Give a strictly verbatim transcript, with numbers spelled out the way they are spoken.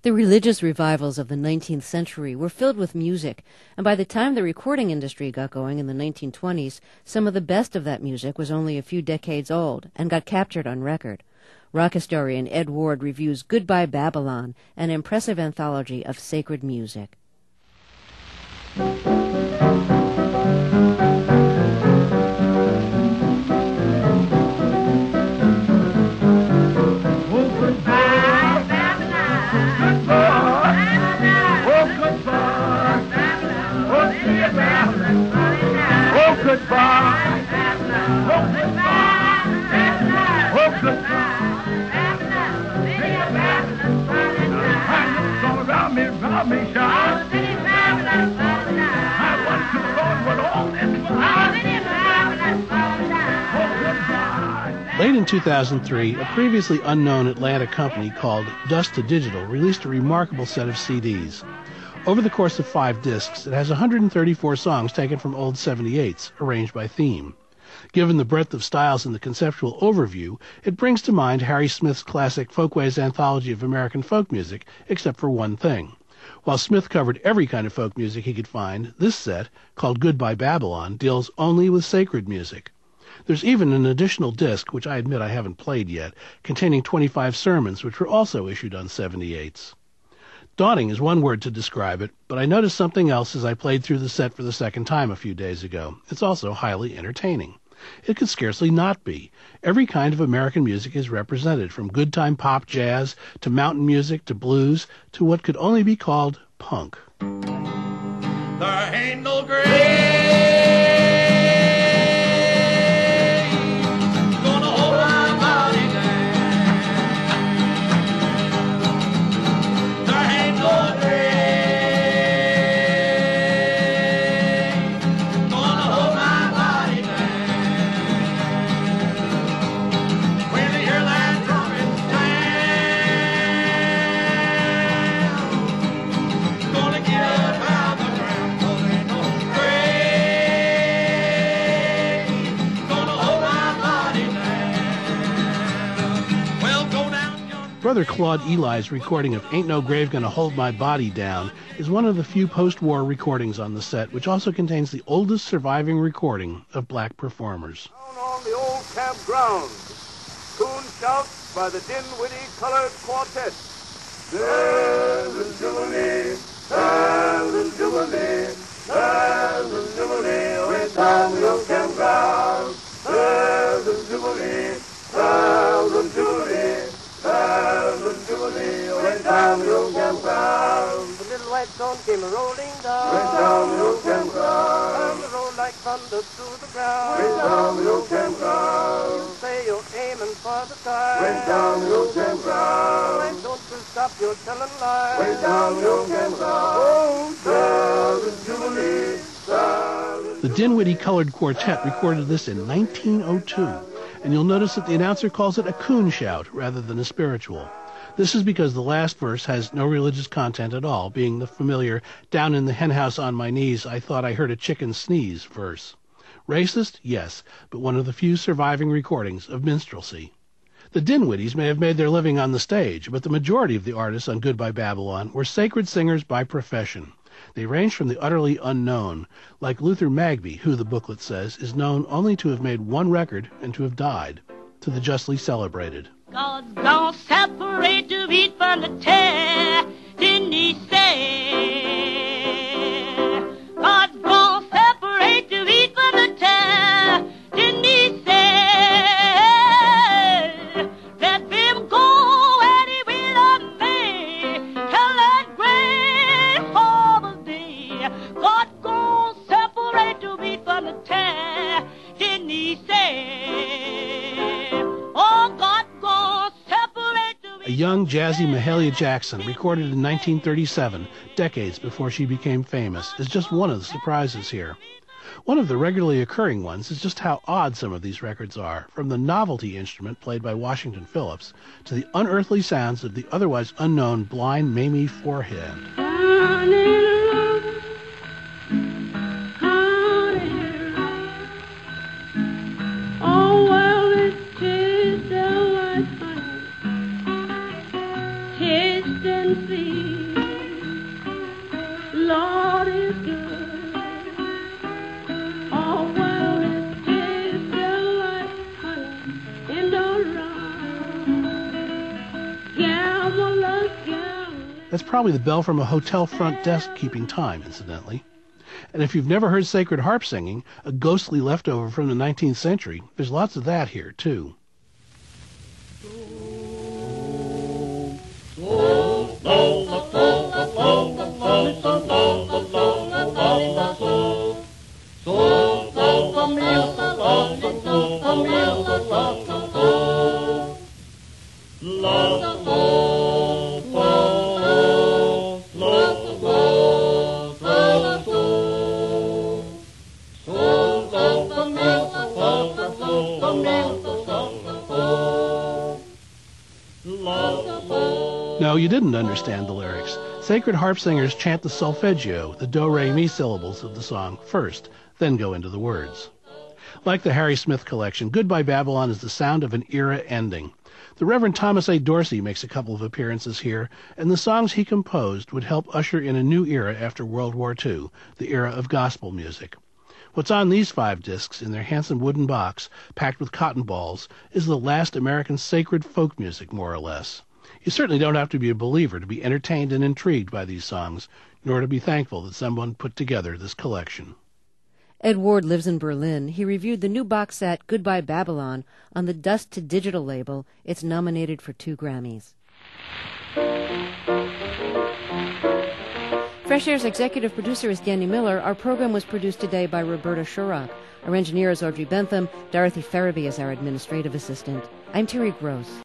The religious revivals of the nineteenth century were filled with music, and by the time the recording industry got going in the nineteen twenties, some of the best of that music was only a few decades old and got captured on record. Rock historian Ed Ward reviews Goodbye Babylon, an impressive anthology of sacred music. Goodbye, Babylon. Oh, goodbye, Babylon. Oh, goodbye, Babylon. City of Babylon, falling down. I looked all around me, around me, shine. Oh, city of Babylon, falling down. I wonder to the Lord what all this was. Oh, city of Babylon, falling down. Oh, goodbye. Late in two thousand three, a previously unknown Atlanta company called Dust to Digital released a remarkable set of C Ds. Over the course of five discs, it has one hundred thirty-four songs taken from old seventy-eights, arranged by theme. Given the breadth of styles in the conceptual overview, it brings to mind Harry Smith's classic Folkways Anthology of American Folk Music, except for one thing. While Smith covered every kind of folk music he could find, this set, called Goodbye Babylon, deals only with sacred music. There's even an additional disc, which I admit I haven't played yet, containing twenty-five sermons, which were also issued on seventy-eights. Daunting is one word to describe it, but I noticed something else as I played through the set for the second time a few days ago. It's also highly entertaining. It could scarcely not be. Every kind of American music is represented, from good-time pop jazz to mountain music to blues to what could only be called punk. There ain't no grave gonna hold my body down. There ain't no grave gonna hold my body down. When they hear that trumpet sound, gonna get up out the ground. 'Cause ain't no grave gonna hold my body down. Well, go down yonder. Brother Claude Eli's recording of Ain't No Grave Gonna Hold My Body Down is one of the few post-war recordings on the set, which also contains the oldest surviving recording of black performers. Down on the old campground, coon shouts by the Dinwiddie Colored Quartet. There's a Jubilee, there's a Jubilee, there's a Jubilee, way down the old campground. There's a Jubilee, there's a Jubilee, there's a Jubilee, way down the old campground. The little white stone came rolling down. Way down the old campground. And the road like thunder through the ground. Way down the old campground. You say you're aiming for the sky. Way down the old Why campground. don't you stop your telling lies? Way down the old campground. Oh, there's a Jubilee, there's a The Dinwiddie Colored Quartet recorded this in nineteen oh two, and you'll notice that the announcer calls it a coon shout rather than a spiritual. This is because the last verse has no religious content at all, being the familiar "down in the henhouse on my knees, I thought I heard a chicken sneeze" verse. Racist? Yes, but one of the few surviving recordings of minstrelsy. The Dinwiddies may have made their living on the stage, but the majority of the artists on Goodbye Babylon were sacred singers by profession. They range from the utterly unknown, like Luther Magby, who, the booklet says, is known only to have made one record and to have died, to the justly celebrated. God's gonna separate the wheat from the tare, didn't he say? God's gonna separate the wheat from the tare, didn't he say? Let him go and he will obey, till that great harvest day. God's gonna separate the wheat from the tare, didn't he say? Oh, God gonna separate the wheat. A young, jazzy Mahalia Jackson, recorded in nineteen thirty-seven, decades before she became famous, is just one of the surprises here. One of the regularly occurring ones is just how odd some of these records are, from the novelty instrument played by Washington Phillips to the unearthly sounds of the otherwise unknown blind Mamie Forehead. Oh, well, it tastes so much fun. Taste and see. That's probably the bell from a hotel front desk keeping time, incidentally. And if you've never heard sacred harp singing, a ghostly leftover from the nineteenth century, there's lots of that here, too. No, you didn't understand the lyrics. Sacred harp singers chant the solfeggio, the do-re-mi syllables of the song first, then go into the words. Like the Harry Smith collection, Goodbye Babylon is the sound of an era ending. The Reverend Thomas A. Dorsey makes a couple of appearances here, and the songs he composed would help usher in a new era after World War Two, the era of gospel music. What's on these five discs in their handsome wooden box, packed with cotton balls, is the last American sacred folk music, more or less. You certainly don't have to be a believer to be entertained and intrigued by these songs, nor to be thankful that someone put together this collection. Ed Ward lives in Berlin. He reviewed the new box set, Goodbye Babylon, on the Dust to Digital label. It's nominated for two Grammys. Fresh Air's executive producer is Danny Miller. Our program was produced today by Roberta Shurrock. Our engineer is Audrey Bentham. Dorothy Farabee is our administrative assistant. I'm Terry Gross.